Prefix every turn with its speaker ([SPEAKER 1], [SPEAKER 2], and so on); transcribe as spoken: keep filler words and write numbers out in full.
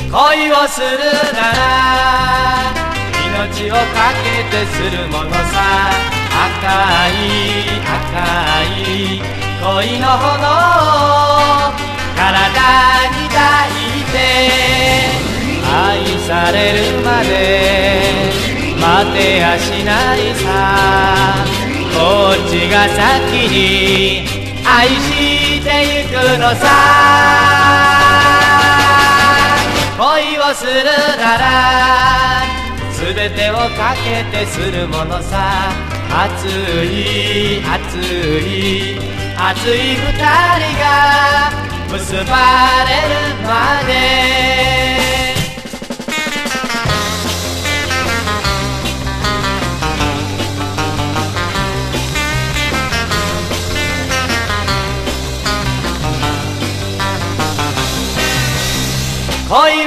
[SPEAKER 1] 恋をするなら命をかけてするものさ。赤い赤い恋の炎を体に抱いて、愛されるまで待てやしないさ。こっちが先に愛してゆくのさ。恋をするなら全てをかけてするものさ。熱い熱い熱い二人が結ばれるまで